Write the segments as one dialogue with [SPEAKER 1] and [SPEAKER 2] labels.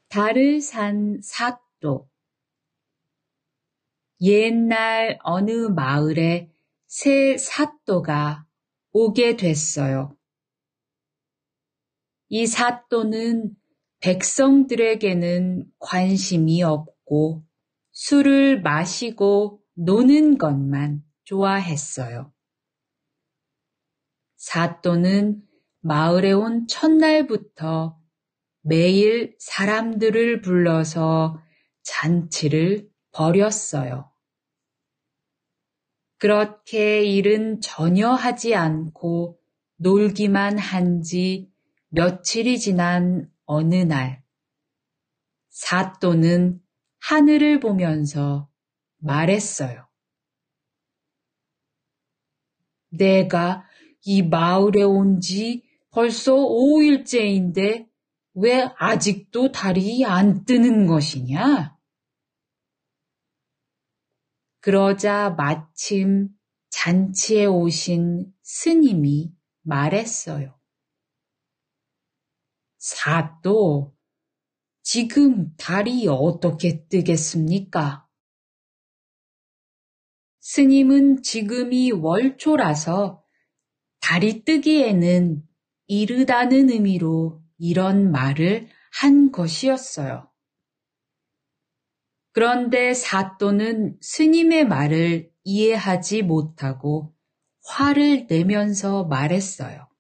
[SPEAKER 1] 달을 산 사또. 옛날 어느 마을에 새 사또가 오게 됐어요. 이 사또는 백성들에게는 관심이 없고 술을 마시고 노는 것만 좋아했어요. 사또는 마을에 온 첫날부터 매일 사람들을 불러서 잔치를 벌였어요. 그렇게 일은 전혀 하지 않고 놀기만 한 지 며칠이 지난 어느 날, 사또는 하늘을 보면서 말했어요. 내가 이 마을에 온 지 벌써 5일째인데 왜 아직도 달이 안 뜨는 것이냐? 그러자 마침 잔치에 오신 스님이 말했어요. 사또, 지금 달이 어떻게 뜨겠습니까? 스님은 지금이 월초라서 달이 뜨기에는 이르다는 의미로 이런 말을 한 것이었어요. 그런데 사또는 스님의 말을 이해하지 못하고 화를 내면서 말했어요.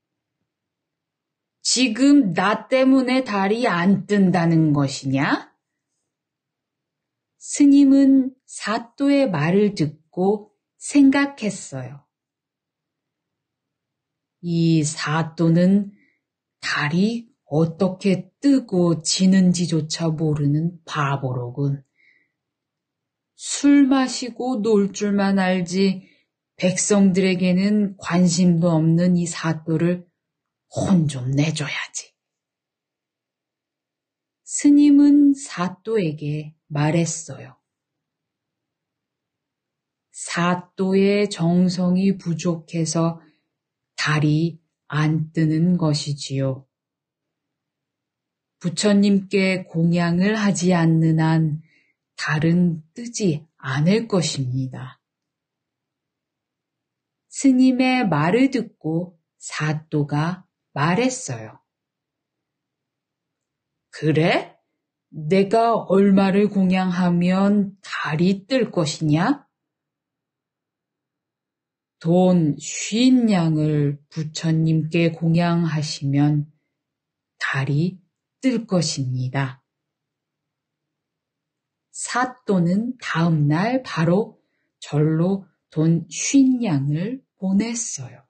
[SPEAKER 1] 지금 나 때문에 달이 안 뜬다는 것이냐? 스님은 사또의 말을 듣고 생각했어요. 이 사또는 달이 어떻게 뜨고 지는지조차 모르는 바보로군. 술 마시고 놀 줄만 알지 백성들에게는 관심도 없는 이 사또를 혼 좀 내줘야지. 스님은 사또에게 말했어요. 사또의 정성이 부족해서 달이 안 뜨는 것이지요. 부처님께 공양을 하지 않는 한 달은 뜨지 않을 것입니다. 스님의 말을 듣고 사또가 말했어요. 그래? 내가 얼마를 공양하면 달이 뜰 것이냐? 돈 50냥을 부처님께 공양하시면 달이 뜰 것입니다. 사또는 다음 날 바로 절로 돈 50냥을 보냈어요.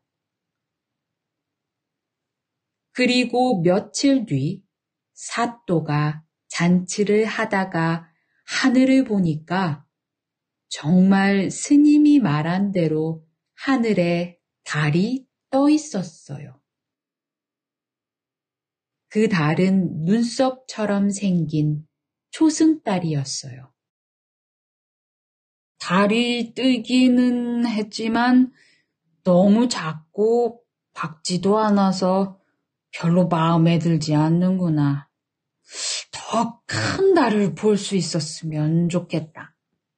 [SPEAKER 1] 그리고 며칠 뒤 사또가 잔치를 하다가 하늘을 보니까 정말 스님이 말한 대로 하늘에 달이 떠 있었어요. 그 달은 눈썹처럼 생긴 초승달이었어요. 달이 뜨기는 했지만 너무 작고 밝지도 않아서 별로 마음에 들지 않는구나. 더 큰 달을 볼 수 있었으면 좋겠다.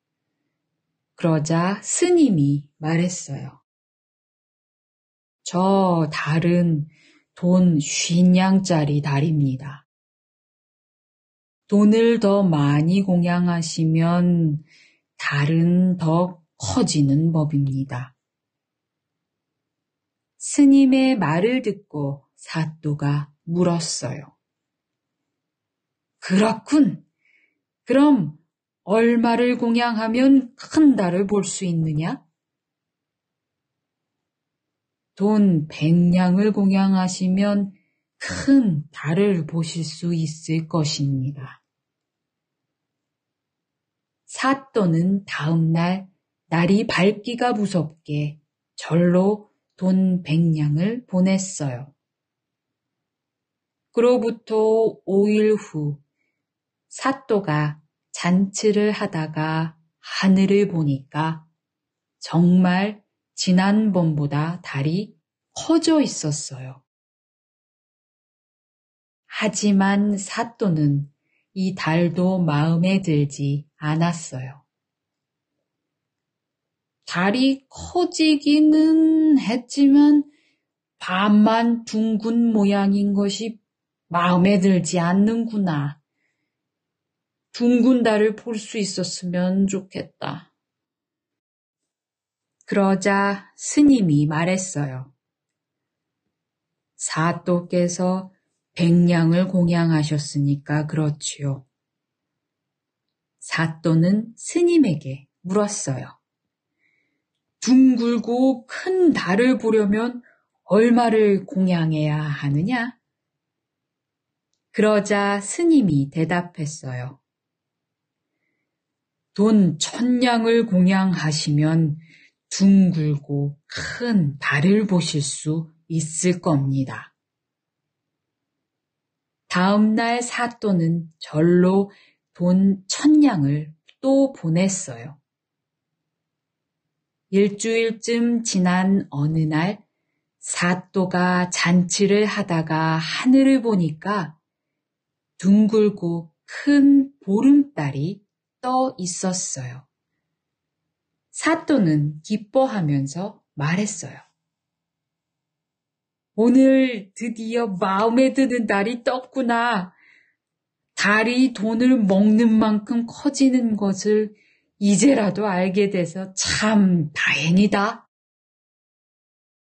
[SPEAKER 1] 그러자 스님이 말했어요. 저 달은 돈 50냥짜리 달입니다. 돈을 더 많이 공양하시면 달은 더 커지는 법입니다. 스님의 말을 듣고 사또가 물었어요. 그렇군. 그럼 얼마를 공양하면 큰 달을 볼 수 있느냐? 돈 100냥을 공양하시면 큰 달을 보실 수 있을 것입니다. 사또는 다음 날 날이 밝기가 무섭게 절로 돈 100냥을 보냈어요. 그로부터 5일 후 사또가 잔치를 하다가 하늘을 보니까 정말 지난번보다 달이 커져 있었어요. 하지만 사또는 이 달도 마음에 들지 않았어요. 달이 커지기는 했지만 반만 둥근 모양인 것이 마음에 들지 않는구나. 둥근 달을 볼 수 있었으면 좋겠다. 그러자 스님이 말했어요. 사또께서 백냥을 공양하셨으니까 그렇지요. 사또는 스님에게 물었어요. 둥글고 큰 달을 보려면 얼마를 공양해야 하느냐? 그러자 스님이 대답했어요. 돈 1000냥을 공양하시면 둥글고 큰 달을 보실 수 있을 겁니다. 다음 날 사또는 절로 돈 1000냥을 또 보냈어요. 일주일쯤 지난 어느 날 사또가 잔치를 하다가 하늘을 보니까 둥글고 큰 보름달이 떠 있었어요. 사또는 기뻐하면서 말했어요. 오늘 드디어 마음에 드는 달이 떴구나. 달이 돈을 먹는 만큼 커지는 것을 이제라도 알게 돼서 참 다행이다.